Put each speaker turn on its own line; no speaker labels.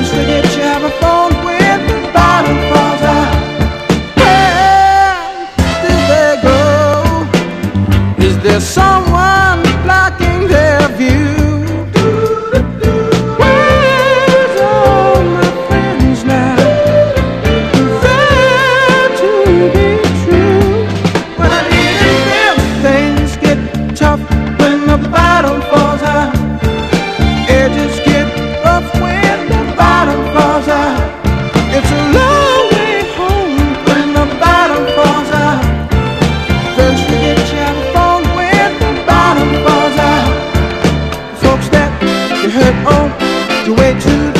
First you get your phone when the bottom falls out. Where did they go? Is there someone blocking their view? Where's all my friends now? Fair to be true. When I need them, things get tough when the bottom falls out. Edges get rough when the bottom falls out. It's a long way home when the bottom falls out. First you get your phone when the bottom falls out. Folks that you hurt on your way to